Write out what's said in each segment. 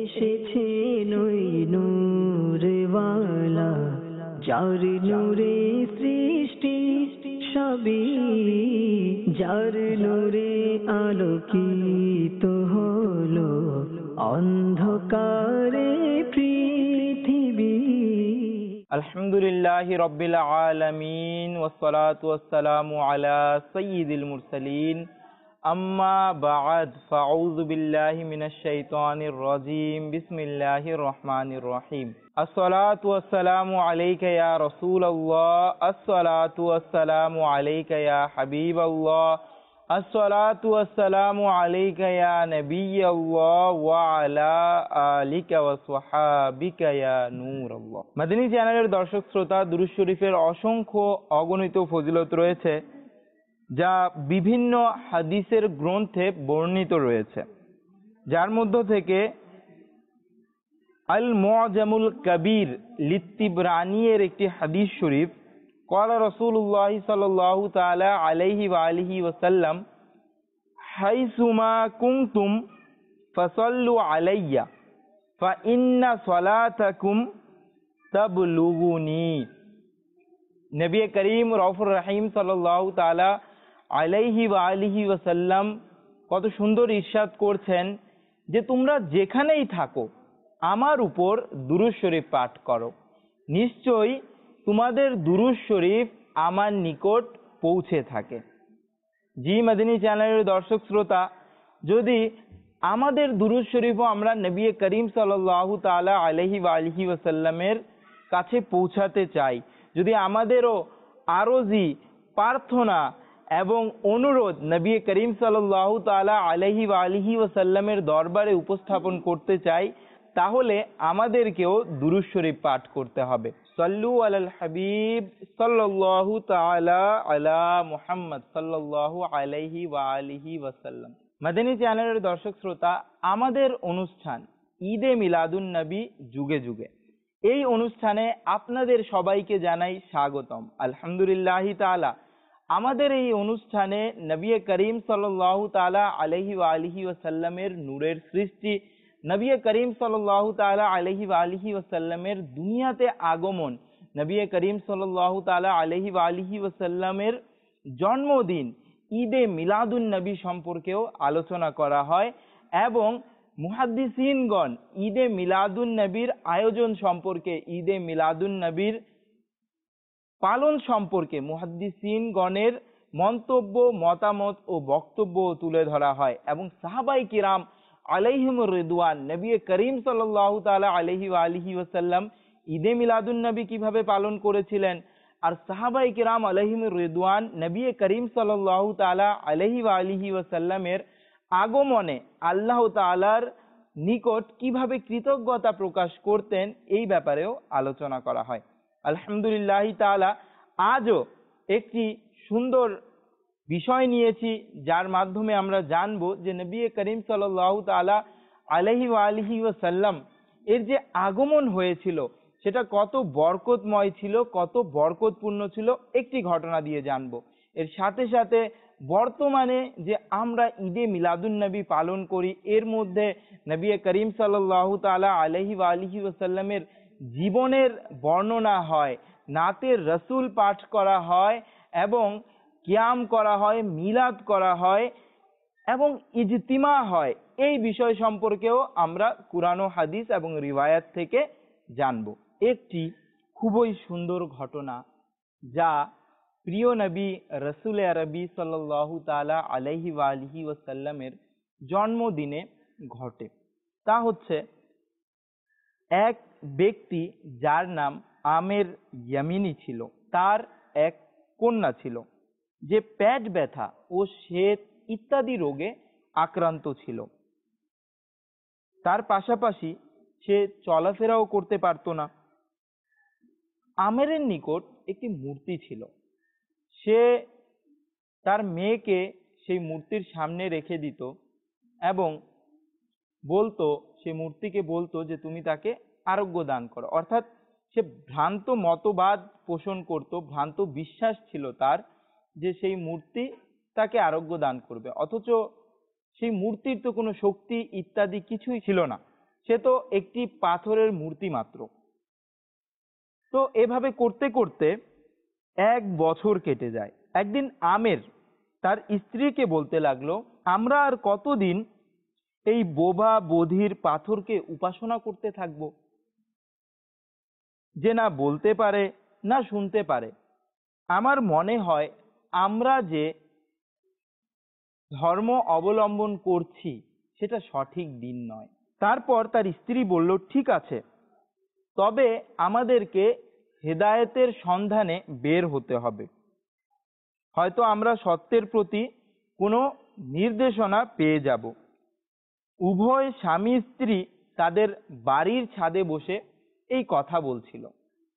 এসেছে ওই নূরওয়ালা, যার নূরে সৃষ্টি সবই, যার নূরে আলোকিত হলো অন্ধকারে পৃথিবী। আলহামদুলিল্লাহি রাব্বিল আলামিন ওয়াসসালাতু ওয়াসসালামু আলা সাইয়্যিদিল মুরসালিন, আম্মা বা'দ, ফাউযু বিল্লাহি মিনাশ শাইতানির রাজীম, বিসমিল্লাহির রহমানির রহিম। আসসালাতু ওয়াসসালামু আলাইকা ইয়া রাসূলুল্লাহ, আসসালাতু ওয়াসসালামু আলাইকা ইয়া হাবিবাল্লাহ, আসসালাতু ওয়াসসালামু আলাইকা ইয়া নবিয়াল্লাহ ওয়া আলা আলিকা ওয়া সাহাবিকা ইয়া নূরাল্লাহ। মাদানী চ্যানেলের দর্শক শ্রোতা, দুরূদ শরীফের অসংখ্য অগণিত ফজিলত রয়েছে যা বিভিন্ন হাদিসের গ্রন্থে বর্ণিত রয়েছে, যার মধ্য থেকে আল মুআজামুল কবির লিত্তিবরানী এর একটি হাদিস শরীফ, ক্বালা রাসূলুল্লাহ সাল্লাল্লাহু তাআলা আলাইহি ওয়া আলিহি ওয়াসাল্লাম, হাইসুমা কুনতুম ফাসাল্লু আলাইয়া ফা ইন্না সালাতাকুম তাবলুগুনি। নবী করিম রউফুর রহিম সাল্লাল্লাহু তাআলা আলাইহি ওয়া আলিহি ওয়াসাল্লাম কত সুন্দর ইরশাদ করছেন যে তোমরা যেখানেই থাকো আমার উপর দুরূদ শরীফ পাঠ করো, নিশ্চয়ই তোমাদের দুরূদ শরীফ আমার নিকট পৌঁছে থাকে। জি মাদানী চ্যানেলের দর্শক শ্রোতা, যদি আমাদের দুরূদ শরীফও আমরা নবী করিম সাল্লাল্লাহু তাআলা আলাইহি ওয়া আলিহি ওয়াসাল্লামের কাছে পৌঁছাতে চাই, যদি আমাদেরও আরজি প্রার্থনা এবং অনুরোধ নবী করিম সাল্লাল্লাহু তাআলা আলাইহি ওয়া আলিহি ওয়াসাল্লামের দরবারে উপস্থাপন করতে চাই, তাহলে আমাদেরকেও দুরূদ শরীফ পাঠ করতে হবে। সাল্লু আলাল হাবিব সাল্লাল্লাহু তাআলা আলা মুহাম্মদ সাল্লাল্লাহু আলাইহি ওয়া আলিহি ওয়াসাল্লাম। মাদানী চ্যানেলের দর্শক শ্রোতা, আমাদের অনুষ্ঠান ঈদে মিলাদুন নবী যুগে যুগে, এই অনুষ্ঠানে আপনাদের সবাইকে জানাই স্বাগতম। আলহামদুলিল্লাহি তাআলা আমাদের এই অনুষ্ঠানে নবী করিম সাল্লাল্লাহু তাআলা আলাইহি ওয়া আলিহি ওয়াসাল্লামের নূরের সৃষ্টি, নবী করিম সাল্লাল্লাহু তাআলা আলাইহি ওয়া আলিহি ওয়াসাল্লামের দুনিয়াতে আগমন, নবী করিম সাল্লাল্লাহু তাআলা আলাইহি ওয়া আলিহি ওয়াসাল্লামের জন্মদিন ঈদে মিলাদুন নবী সম্পর্কেও আলোচনা করা হয় এবং মুহাদ্দিসিনগণ ঈদে মিলাদুন নবীর আয়োজন সম্পর্কে, ঈদে মিলাদুন নবীর পালন সম্পর্কে মুহাদ্দিসিনগণের মন্তব্য, মতামত ও বক্তব্য তুলে ধরা হয় এবং সাহাবায়ে কিরাম আলাইহিমুর রিদওয়ান, নবী করিম সাল্লাল্লাহু তাআলা আলাইহি ওয়া আলিহি ওয়াসাল্লাম ঈদে মিলাদুন নবী কিভাবে পালন করেছিলেন, আর সাহাবায়ে কিরাম আলাইহিমুর রিদওয়ান নবী করিম সাল্লাল্লাহু তাআলা আলাইহি ওয়া আলিহি ওয়াসাল্লামের আগমনে আল্লাহ তাআলার নিকট কিভাবে কৃতজ্ঞতা প্রকাশ করতেন, এই ব্যাপারেও আলোচনা করা হয়। আলহামদুলিল্লাহি তাআলা আজও একটি সুন্দর বিষয় নিয়েছি, যার মাধ্যমে আমরা জানবো যে নবী করিম সাল্লাল্লাহু তাআলা আলাইহি ওয়া আলিহি ওয়াসাল্লাম এর যে আগমন হয়েছিল সেটা কত বরকতময় ছিল, কত বরকতপূর্ণ ছিল, একটি ঘটনা দিয়ে জানবো। এর সাথে সাথে বর্তমানে যে আমরা ঈদে মিলাদুন নবী পালন করি, এর মধ্যে নবী করিম সাল্লাল্লাহু তাআলা আলাইহি ওয়া আলিহি ওয়াসাল্লামের জীবনের বর্ণনা হয়, নাতের রসুল পাঠ করা হয় এবং কিয়াম করা হয়, মিলাদ করা হয় এবং ইজতিমা হয়। এই বিষয় সম্পর্কেও আমরা কুরআন ও হাদিস এবং রিওয়ায়াত থেকে জানব। একটি খুবই সুন্দর ঘটনা যা প্রিয় নবী রসুল আরবি সাল্লাল্লাহু তাআলা আলাইহি ওয়া আলিহি ওয়াসাল্লামের জন্মদিনে ঘটে। তা হচ্ছে, এক ব্যক্তি যার নাম আমের ইয়ামিনী ছিল, তার এক কন্যা ছিল যে পেট ব্যথা ও শ্বেত ইত্যাদি রোগে আক্রান্ত ছিল। তার পাশাপাশি সে চলাফেরাও করতে পারত না। আমেরের নিকট একটি মূর্তি ছিল, সে তার মেয়েকে সেই মূর্তির সামনে রেখে দিত এবং বলতো, সে মূর্তিকে বলতো যে তুমি তাকে আরোগ্য দান করো। অর্থাৎ সে ভ্রান্ত মতবাদ পোষণ করত, ভ্রান্ত বিশ্বাস ছিল তার যে সেই মূর্তি তাকে আরোগ্য দান করবে, অথচ সেই মূর্তির তো কোনো শক্তি ইত্যাদি কিছুই ছিল না। সে তো একটি পাথরের মূর্তি মাত্র। তো এভাবে করতে করতে 1 বছর কেটে যায়। একদিন আমের তার স্ত্রীকে বলতে লাগলো, আমরা আর কতদিন এই বোবা বধির পাথরকে উপাসনা করতে থাকবো, যে না বলতে পারে না শুনতে পারে। আমার মনে হয় আমরা যে ধর্ম অবলম্বন করছি সেটা সঠিক দিন নয়। তারপর তার স্ত্রী বলল, ঠিক আছে, তবে আমাদেরকে হেদায়েতের সন্ধানে বের হতে হবে। হয়তো আমরা সত্যের প্রতি কোনো নির্দেশনা পেয়ে যাব। উভয় স্বামী স্ত্রী তাদের বাড়ির ছাদে বসে এই কথা বলছিল।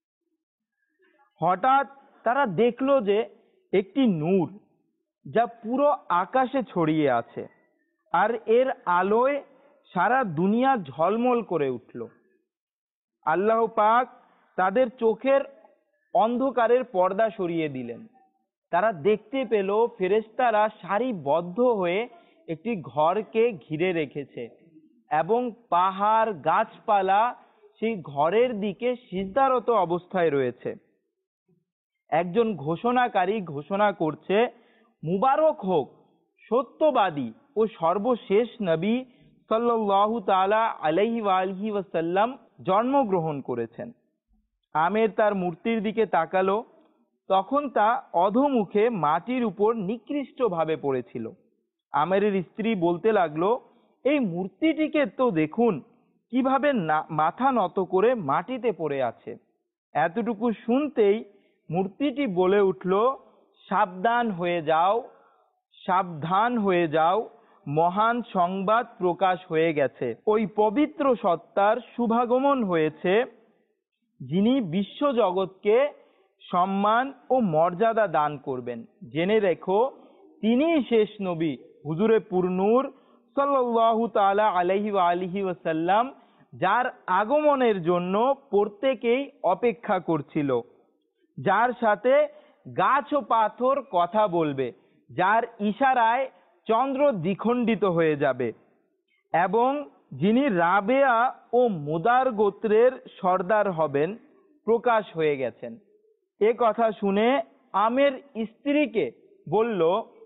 হঠাৎ তারা দেখলো যে একটি নূর, যা পুরো আকাশে ছড়িয়ে আছে, আর এর আলোয় সারা দুনিয়া ঝলমল করে উঠল। আল্লাহ পাক তাদের চোখের অন্ধকারের পর্দা সরিয়ে দিলেন। তারা দেখতে পেল ফেরেশতারা সারিবদ্ধ হয়ে একটি ঘরকে ঘিরে রেখেছে এবং পাহাড় গাছপালা সেই ঘরের দিকে সিজদারত অবস্থায় রয়েছে। একজন ঘোষণাকারী ঘোষণা করছে, মুবারক হোক সত্যবাদী ও সর্বশেষ নবী সাল্লাল্লাহু তাআলা আলাইহি ওয়াসাল্লাম জন্মগ্রহণ করেছেন। আমের তার মূর্তির দিকে তাকালো, তখন তা অধোমুখে মাটির উপর নিকৃষ্টভাবে পড়েছিল। আমেরের স্ত্রী বলতে লাগলো, এই মূর্তিটিকে তো দেখুন কিভাবে মাথা নত করে মাটিতে পড়ে আছে। এতটুকু শুনতেই মূর্তিটি বলে উঠল, সাবধান হয়ে যাও, সাবধান হয়ে যাও, মহান সংবাদ প্রকাশ হয়ে গেছে। ওই পবিত্র সত্তার শুভাগমন হয়েছে, যিনি বিশ্ব জগৎকে সম্মান ও মর্যাদা দান করবেন। জেনে রেখো, তিনিই শেষ নবী হুজুরে পুরনূর সাল্লাল্লাহু তাআলা আলাইহি ওয়াসাল্লাম, যার আগমনের জন্য প্রত্যেকেই অপেক্ষা করছিল, যার সাথে গাছ ও পাথর কথা বলবে, যার ইশারায় চন্দ্র দ্বিখণ্ডিত হয়ে যাবে, এবং যিনি রাবেয়া ও মুদার গোত্রের সর্দার হবেন, প্রকাশ হয়ে গেছেন। এ কথা শুনে আমের স্ত্রীকে বলল,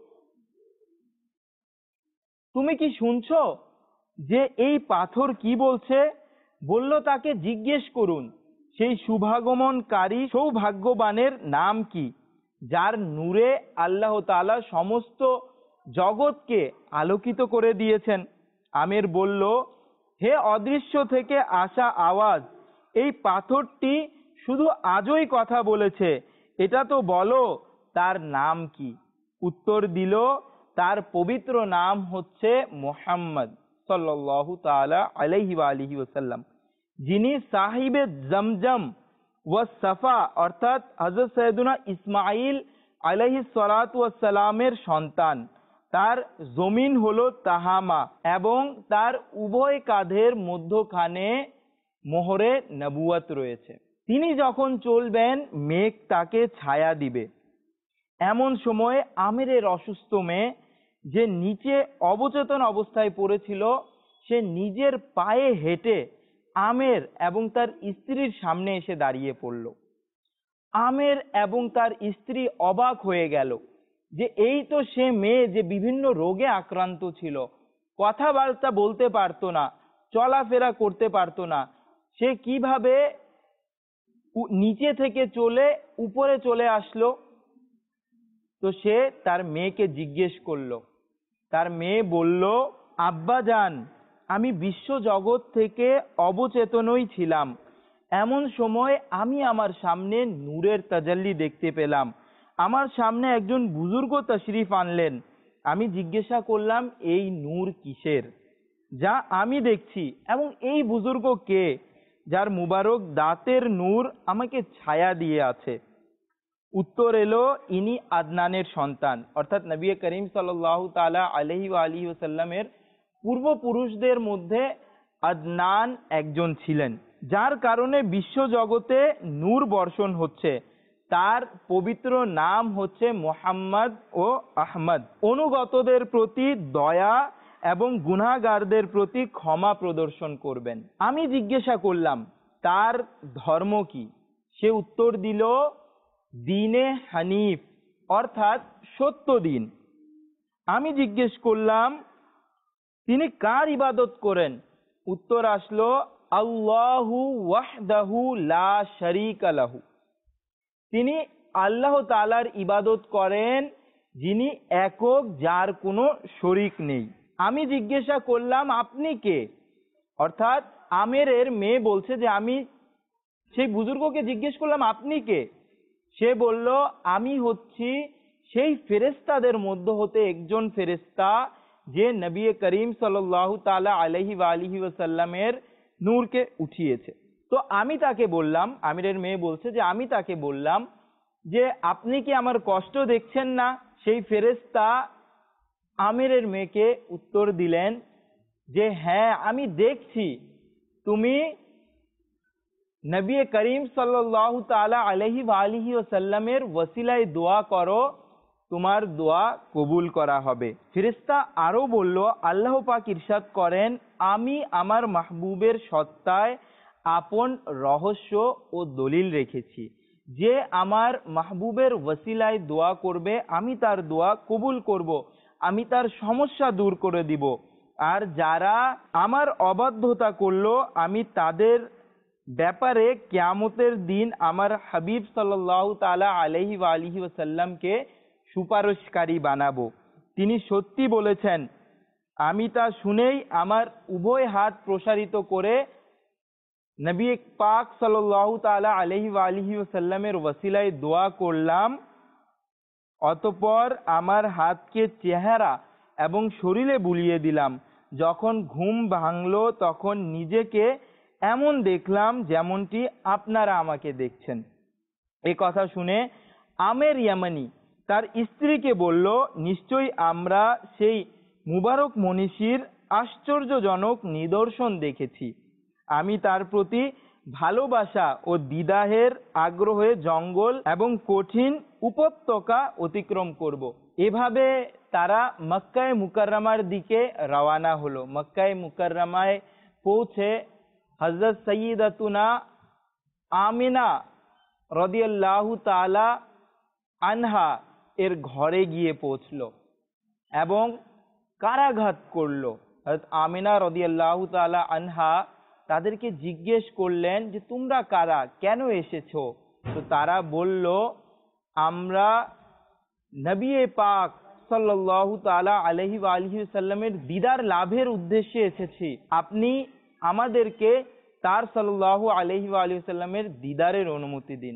তুমি কি শুনছো যে এই পাথর কি বলছে? বলল, তাকে জিজ্ঞেস করুন সেই শুভাগমনকারী সৌভাগ্যবানের নাম কি, যার নূরে আল্লাহ তাআলা সমস্ত জগৎকে আলোকিত করে দিয়েছেন। আমের বলল, হে অদৃশ্য থেকে আসা আওয়াজ, এই পাথরটি শুধু আজই কথা বলেছে, এটা তো বলো তার নাম কি? উত্তর দিল, তার পবিত্র নাম হচ্ছে মুহাম্মদ সাল্লাল্লাহু তাআলা আলাইহি ওয়াসাল্লাম, যিনি সাহিবে জমজম ওয়া সাফা অর্থাৎ হযরত সৈয়দুনা ইসমাঈল আলাইহিস সালাতু ওয়াস সালামের সন্তান। তার জমিন হলো তাহামা এবং তার উভয় কাঁধের মধ্যখানে মোহরে নবুয়ত রয়েছে। তিনি যখন চলবেন মেঘ তাকে ছায়া দিবে। এমন সময় আমেরের অসুস্থ মেয়ে, যে নিচে অবচেতন অবস্থায় পড়েছিল, সে নিজের পায়ে হেঁটে আমের এবং তার স্ত্রীর সামনে এসে দাঁড়িয়ে পড়ল। আমের এবং তার স্ত্রী অবাক হয়ে গেল যে এই তো সে মেয়ে যে বিভিন্ন রোগে আক্রান্ত ছিল, কথাবার্তা বলতে পারতো না, চলাফেরা করতে পারতো না, সে কিভাবে নিচে থেকে চলে উপরে চলে আসলো? তো সে তার মেয়েকে জিজ্ঞেস করলো। তার মেয়ে বলল, আব্বা জান, আমি বিশ্ব জগৎ থেকে অবচেতনই ছিলাম। এমন সময় আমি আমার সামনে নূরের তাজাল্লি দেখতে পেলাম। আমার সামনে একজন বুজুর্গ তশরিফ আনলেন। আমি জিজ্ঞাসা করলাম, এই নূর কিসের, যা আমি দেখছি, এবং এই বুজুর্গ কে, যার মুবারক দাঁতের নূর আমাকে ছায়া দিয়ে আছে? উত্তর এলো, ইনি আদনানের সন্তান, অর্থাৎ নবী করিম সাল্লাল্লাহু তাআলা আলাইহি ওয়াসাল্লামের পূর্বপুরুষদের মধ্যে আদনান একজন ছিলেন, যার কারণে বিশ্ব জগতে নূর বর্ষণ হচ্ছে। তার পবিত্র নাম হচ্ছে মুহাম্মদ ও আহমদ। অনুগতদের প্রতি দয়া এবং গুনাহগারদের প্রতি ক্ষমা প্রদর্শন করবেন। আমি জিজ্ঞাসা করলাম তার ধর্ম কি? সে উত্তর দিল দ্বীনে হানিফ, অর্থাৎ সত্য দিন। আমি জিজ্ঞেস করলাম তিনি কার ইবাদত করেন? উত্তর আসলো আল্লাহু ওয়াহদাহু লা শারীকা লাহু। তিনি আল্লাহ তাআলার ইবাদত করেন যিনি একক, যার কোনো শরীক নেই। আমি জিজ্ঞাসা করলাম আপনি কে? অর্থাৎ আমেরের মেয়ে বলছে যে আমি সেই বুজুর্গকে জিজ্ঞেস করলাম আপনি কে? সে বলল আমি হচ্ছি সেই ফেরেশতাদের মধ্যে হতে একজন ফেরেশতা যে নবী করিম সাল্লাল্লাহু তাআলা আলাইহি ওয়া আলিহি ওয়াসাল্লামের নূরকে উঠিয়েছে। তো আমি তাকে বললাম, আমিরের মেয়ে বলছে যে আমি তাকে বললাম যে আপনি কি আমার কষ্ট দেখছেন না? সেই ফেরেশতা আমিরের মেয়েকে উত্তর দিলেন যে হ্যাঁ আমি দেখছি তুমি নবী করিম সাল্লাল্লাহু তাআলা আলাইহি ওয়া আলিহি ওয়াসাল্লামের ওসিলায় দোয়া করো, তোমার দোয়া কবুল করা হবে। ফেরেশতা আরো বলল আল্লাহ পাক ইরশাদ করেন আমি আমার মাহবুবের সত্তায় আপন রহস্য ও দলিল রেখেছি, যে আমার মাহবুবের ওসিলায় দোয়া করবে আমি তার দোয়া কবুল করব, আমি তার সমস্যা দূর করে দিব। আর যারা আমার অবাধ্যতা করলো আমি তাদের ব্যাপারে কিয়ামতের দিন আমার হাবিব সাল্লাল্লাহু তাআলা আলাইহি ওয়া আলিহি ওয়াসাল্লামকে সুপারিশকারী বানাবো। তিনি সত্যি বলেছেন। আমি তা শুনেই আমার উভয় হাত প্রসারিত করে নবী পাক সাল্লাল্লাহু তাআলা আলাইহি ওয়া আলিহি ওয়াসাল্লামের ওসিলায় দোয়া করলাম। অতঃপর আমার হাতকে চেহারা এবং শরীরে বুলিয়ে দিলাম। যখন ঘুম ভাঙলো তখন নিজেকে এমন দেখলাম যেমনটি আপনারা আমাকে দেখছেন। এই কথা শুনে আমের ইয়ামানি তার স্ত্রীকে বলল নিশ্চয়ই আমরা সেই মুবারক মনীষীর আশ্চর্যজনক নিদর্শন দেখেছি। আমি তার প্রতি ভালোবাসা ও দিদাহের আগ্রহে জঙ্গল এবং কঠিন উপত্যকা অতিক্রম করব। এভাবে তারা মক্কায়ে মুকাররমার দিকে রওয়ানা হলো। মক্কায়ে মুকাররমায় পৌঁছে হযরত সাইয়্যিদাতুনা আমিনা রাদিয়াল্লাহু তাআলা আনহা এর ঘরে গিয়ে পৌঁছলো এবং কারাঘাত করলো। হযরত আমিনা রাদিয়াল্লাহু তাআলা আনহা তাদেরকে জিজ্ঞেস করলেন যে তোমরা কারা, কেন এসেছো? তো তারা বলল আমরা নবী পাক সাল্লাল্লাহু তাআলা আলাইহি ওয়া আলিহি ওয়াসাল্লামের দিদার লাভের উদ্দেশ্যে এসেছি, আপনি আমাদেরকে তার সাল্লাল্লাহু আলাইহি ওয়া আলিহি ওয়াসাল্লামের দিদারের অনুমতি দিন।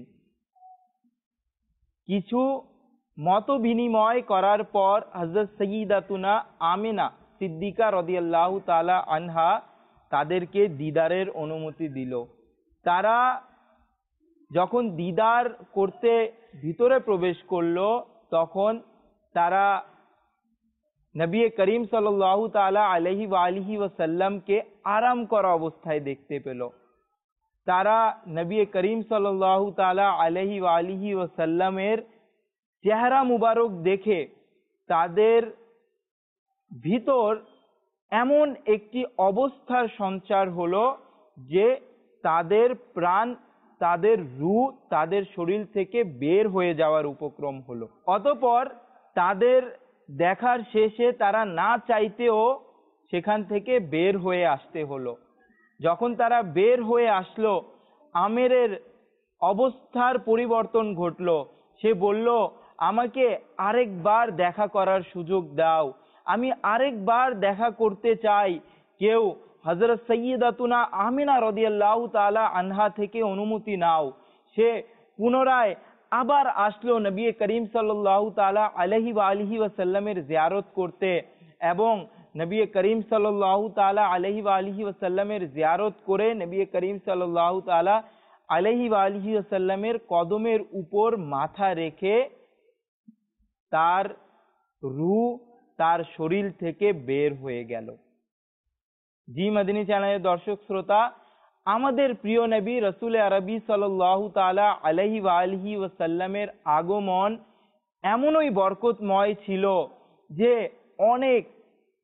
কিছু মত বিনিময় করার পর হযরত সাইয়্যিদাতুনা আমিনা সিদ্দিকা রাদিয়াল্লাহু তাআলা আনহা তাদেরকে দিদারের অনুমতি দিল। তারা যখন দিদার করতে ভিতরে প্রবেশ করলো তখন তারা নবী করিম সাল্লাল্লাহু তাআলা আলাইহি ওয়া আলিহি ওয়াসাল্লামকে আরাম করা অবস্থায় দেখতে পেল। তারা নবী করিম সাল্লাল্লাহু তাআলা আলাইহি ওয়া আলিহি ওয়াসাল্লামের চেহারা মুবারক দেখে তাদের ভিতর এমন একটি অবস্থার সঞ্চার হলো যে তাদের প্রাণ, তাদের রূহ তাদের শরীর থেকে বের হয়ে যাওয়ার উপক্রম হলো। অতঃপর তাদের দেখার শেষে তারা না চাইতেও সেখান থেকে বের হয়ে আসতে হলো। যখন তারা বের হয়ে আসলো আমেরের অবস্থার পরিবর্তন ঘটলো। সে বলল আমাকে আরেকবার দেখা করার সুযোগ দাও, আমি আরেকবার দেখা করতে চাই। কেউ হযরত সাইয়্যিদাতুনা আমিনা রাদিয়াল্লাহু তাআলা আনহা থেকে অনুমতি নাও। সে পুনরায় আবার আসলো নবী করিম সাল্লাল্লাহু তাআলা আলাইহি ওয়া আলিহি ওয়াসাল্লামের জিয়ারত করতে এবং নবী করিম সাল্লাল্লাহু তাআলা আলাইহি ওয়া আলিহি ওয়াসাল্লামের জিয়ারত করে নবী করিম সাল্লাল্লাহু তাআলা আলাইহি ওয়া আলিহি ওয়াসাল্লামের কদমের উপর মাথা রেখে তার রূহ তার শরীর থেকে বের হয়ে গেল। জি মদিনী চ্যানেলের দর্শক শ্রোতা, আমাদের প্রিয় নবী রাসূল আরবি সাল্লাল্লাহু তাআলা আলাইহি ওয়া আলিহি ওয়াসাল্লামের আগমন এমনই বরকতময় ছিল যে অনেক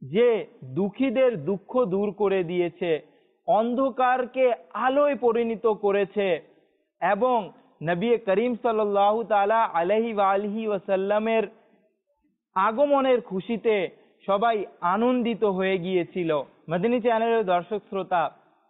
যে দুঃখীদের দুঃখ দূর করে দিয়েছে, অন্ধকারকে আলোয় পরিণত করেছে এবং নবী করিম সাল্লাল্লাহু তাআলা আলাইহি ওয়াসাল্লামের আগমনের খুশিতে সবাই আনন্দিত হয়ে গিয়েছিল। মদিনী চ্যানেলের দর্শক শ্রোতা,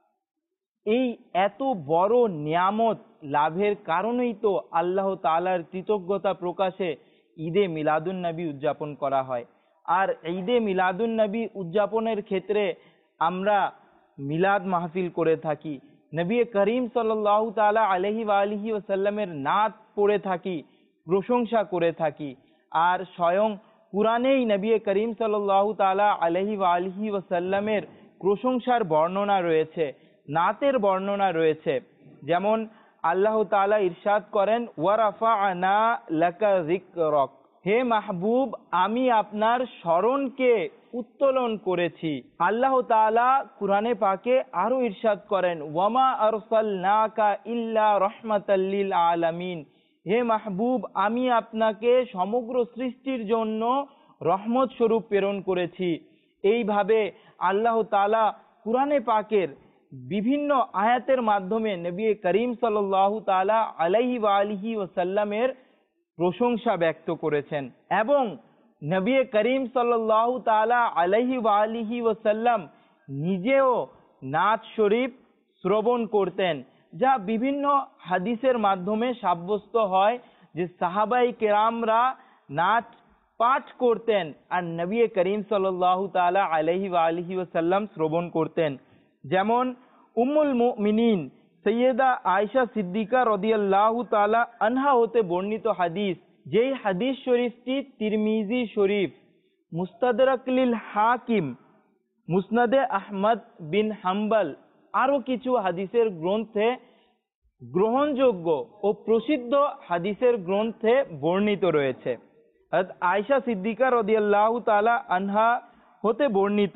এই এত বড় নিয়ামত লাভের কারণেই তো আল্লাহ তাআলার কৃতজ্ঞতা প্রকাশে ঈদে মিলাদুন নবী উদযাপন করা হয়। আর ঈদে মিলাদুন নবী উদযাপনের ক্ষেত্রে আমরা মিলাদ মাহফিল করে থাকি, নবী করিম সাল্লাল্লাহু তাআলা আলাইহি ওয়াসাল্লামের নাত পড়ে থাকি, প্রশংসা করে থাকি। আর স্বয়ং কুরআনেই নবী করিম সাল্লাল্লাহু তাআলা আলাইহি ওয়াসাল্লামের প্রশংসার বর্ণনা রয়েছে, নাতের বর্ণনা রয়েছে। যেমন আল্লাহ তাআলা ইরশাদ করেন, ওয়ারাফা'না লাকা যিকরাক, হে মাহবুব আমি আপনার স্মরণকে উত্তোলন করেছি। আল্লাহ তাআলা কুরআনে পাকে আরো ইরশাদ করেন, ওয়ামা আরসালনাকা ইল্লা রাহমাতাল লিল আলামিন, হে মাহবুব আমি আপনাকে সমগ্র সৃষ্টির জন্য রহমত স্বরূপ প্রেরণ করেছি। এইভাবে আল্লাহ তাআলা কুরআনে পাকের বিভিন্ন আয়াতের মাধ্যমে নবী করিম সাল্লাল্লাহু তাআলা আলাইহি ওয়াসাল্লামের প্রশংসা ব্যক্ত করেছেন এবং নবী করিম সাল্লাল্লাহু তাআলা আলাইহি ওয়াসাল্লাম নিজেও নাত শরীফ শ্রবণ করতেন, যা বিভিন্ন হাদিসের মাধ্যমে সাব্যস্ত হয় যে সাহাবায়ে কেরামরা নাত পাঠ করতেন আর নবী করিম সাল্লাল্লাহু তাআলা আলাইহি ওয়াসাল্লাম শ্রবণ করতেন। যেমন উম্মুল মুমিনিন সৈয়দা আয়েশা সিদ্দিকা রাদিয়াল্লাহু তাআলা আনহা হতে বর্ণিত হাদিস, যেই হাদিস শরীফটি তিরমিজি শরীফ, মুস্তাদরাক লিল হাকিম, মুসনাদে আহমদ বিন হাম্বল আরো কিছু হাদিসের গ্রন্থে গ্রহণযোগ্য ও প্রসিদ্ধ হাদিসের গ্রন্থে বর্ণিত রয়েছে। আয়েশা সিদ্দিকা রাদিয়াল্লাহু তাআলা আনহা হতে বর্ণিত,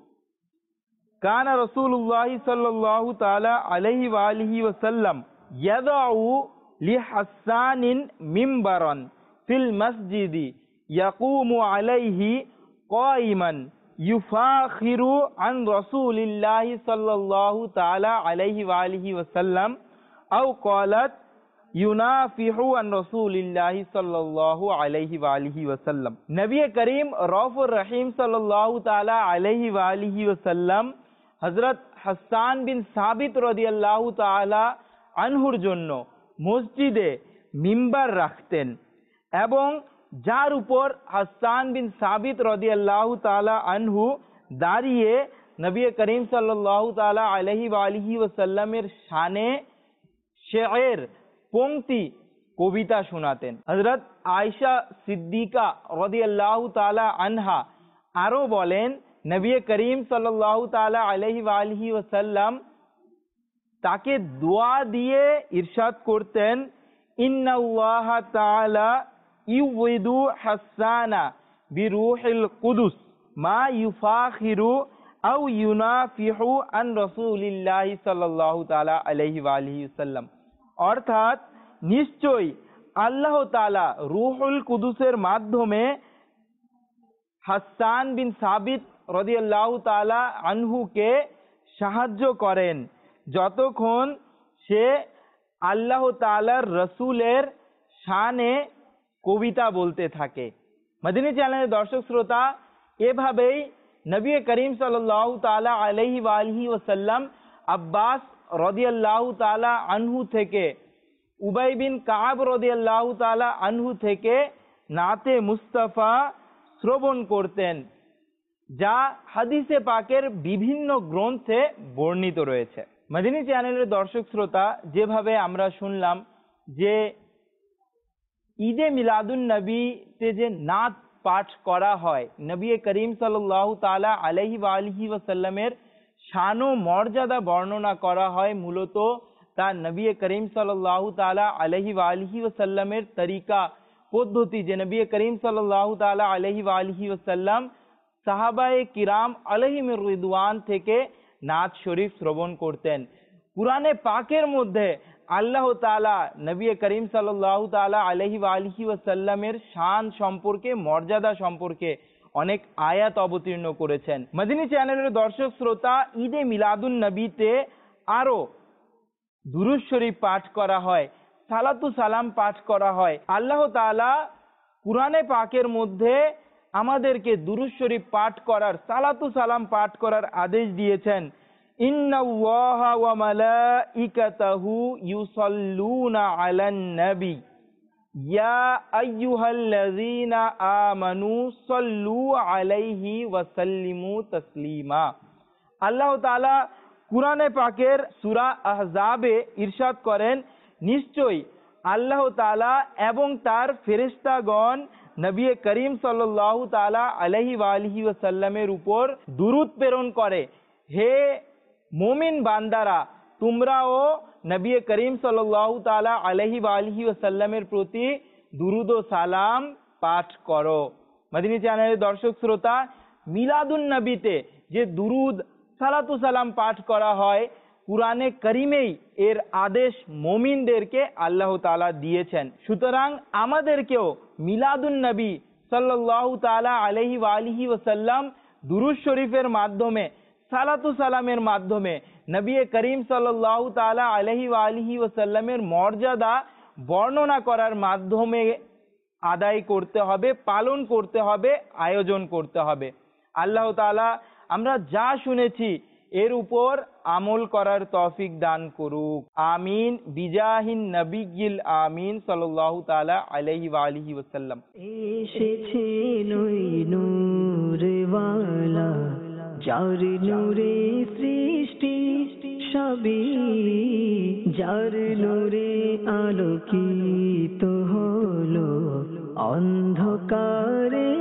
কানা রাসূলুল্লাহ সাল্লাল্লাহু তাআলা আলাইহি ওয়াসাল্লাম ইয়াদাউ লিহাসানিন মিম্বারান ফিল মসজিদি ইয়াকুমু আলাইহি কাইমান ইউফাখিরু আন রাসূলিল্লাহ সাল্লাল্লাহু তাআলা আলাইহি ওয়াসাল্লাম আও ক্বালাত ইউনাফিহু আন রাসূলিল্লাহ সাল্লাল্লাহু আলাইহি ওয়াসাল্লাম। নবী করিম রউফুর রহিম সাল্লাল্লাহু তাআলা আলাইহি ওয়াসাল্লাম হযরত হাসান বিন সাবিত রাদিয়াল্লাহু তাআলা আনহুর জন্য মসজিদে মিম্বার রাখতেন এবং যার উপর হাসান বিন সাবিত রাদিয়াল্লাহু তাআলা আনহু দাঁড়িয়ে নবী করিম সাল্লাল্লাহু তাআলা আলাইহি ওয়াসাল্লামের শানে শের পংক্তি কবিতা শোনাতেন। হযরত আয়েশা সিদ্দিকা রাদিয়াল্লাহু তাআলা আনহা আরো বলেন, নবী করিম সাল্লাল্লাহু তাআলা আলাইহি ওয়াসাল্লাম তাকে দোয়া দিয়ে ইরশাদ করতেন, ইন্নাল্লাহ তাআলা ইউইদু হাসানা বিরূহিল কুদুস মা ইউফাখিরু আও ইউনাফিহু আন রাসূলিল্লাহ সাল্লাল্লাহু তাআলা আলাইহি ওয়াসাল্লাম। অর্থাৎ নিশ্চয়ই আল্লাহ তাআলা রূহুল কুদুসের মাধ্যমে হাসান বিন সাবিত রাদিয়াল্লাহু তাআলা আনহুকে সাহায্য করেন যতক্ষণ সে আল্লাহ তাআলার রাসূলের শানে কবিতা বলতে থাকে। মদিনী চ্যানেলের দর্শক শ্রোতা, এভাবেই নবী করিম সাল্লাল্লাহু তাআলা আলাইহি ওয়াসাল্লাম আব্বাস রাদিয়াল্লাহু তাআলা আনহু থেকে, উবাই বিন কাব রাদিয়াল্লাহু তাআলা আনহু থেকে নাতে মুস্তাফা শ্রবণ করতেন, যা হাদিসে পাকের বিভিন্ন গ্রন্থে বর্ণিত রয়েছে। মদিনী চ্যানেলের দর্শক শ্রোতা, যেভাবে আমরা শুনলাম যে ঈদে মিলাদুন নবীতে যে নাত পাঠ করা হয়, নবী করিম সাল্লাল্লাহু তাআলা আলাইহি ওয়াসাল্লামের শান ও মর্যাদা বর্ণনা করা হয়, মূলত তা নবী করিম সাল্লাল্লাহু তাআলা আলাইহি ওয়াসাল্লামের তরিকা পদ্ধতি, যে নবী করিম সাল্লাল্লাহু তাআলা আলাইহি ওয়াসাল্লাম সাহাবায়ে কিরাম আলাইহিমির রিদওয়ান থেকে নাত শরীফ শ্রবণ করতেন। কুরআনে পাকের মধ্যে আল্লাহ তাআলা নবী করিম সাল্লাল্লাহু তাআলা আলাইহি ওয়াসাল্লামের শান সম্পর্কে, মর্যাদা সম্পর্কে অনেক আয়াত অবতীর্ণ করেছেন। মদিনী চ্যানেলের দর্শক শ্রোতা, ঈদে মিলাদুন নবীতে আরো দুরূদ শরীফ পাঠ করা হয়, সালাতু সালাম পাঠ করা হয়। আল্লাহ তাআলা কুরআনে পাকের মধ্যে আমাদেরকে দুরূদ শরীফ পাঠ করার, সালাতু সালাম পাঠ করার আদেশ দিয়েছেন। ইন্নাল্লাহা ওয়া মালাইকাতাহু ইউসাল্লুনা আলান নবী ইয়া আইয়ুহাল্লাযীনা আমানু সাল্লু আলাইহি ওয়া সাল্লিমু তাসলিমা। আল্লাহ তাআলা কুরআনে পাকের সূরা আহজাবে ইরশাদ করেন, নিশ্চয়ই আল্লাহ তাআলা এবং তার ফেরেশতাগণ নবী করিম সাল্লাল্লাহু তাআলা আলাইহি ওয়া আলিহি ওয়াসাল্লামের উপর দুরূদ প্রেরণ করে। হে মুমিন বান্দারা, তোমরাও নবী করিম সাল্লাল্লাহু তাআলা আলাইহি ওয়া আলিহি ওয়াসাল্লামের প্রতি দুরূদ ও সালাম পাঠ করো। মদিনী চ্যানেলের দর্শক শ্রোতা, মিলাদুন নবীতে যে দুরূদ সালাতু সালাম পাঠ করা হয়, কুরআনে কারীমেই এর আদেশ মুমিনদেরকে আল্লাহ তাআলা দিয়েছেন। সুতরাং আমাদেরকেও মিলাদুন নবী সাল্লাল্লাহু তাআলা আলাইহি ওয়া আলিহি ওয়াসাল্লাম দুরূদ শরীফের মাধ্যমে, সালাতু সালামের মাধ্যমে নবী করিম সাল্লাল্লাহু তাআলা আলাইহি ওয়া আলিহি ওয়াসাল্লামের মর্যাদা বর্ণনা করার মাধ্যমে আদায় করতে হবে, পালন করতে হবে, আয়োজন করতে হবে। আল্লাহ তাআলা আমরা যা শুনেছি এর উপর আমল করার তৌফিক দান করুক। আমিন। বিজাহিন নবিয়্যিল আমিন সাল্লাল্লাহু তাআলা আলাইহি ওয়া আলিহি ওয়াসাল্লাম। এসেছে নূর নূরওয়ালা, যার নূরে সৃষ্টি সবই, যার নূরে আলোকিত হলো অন্ধকারে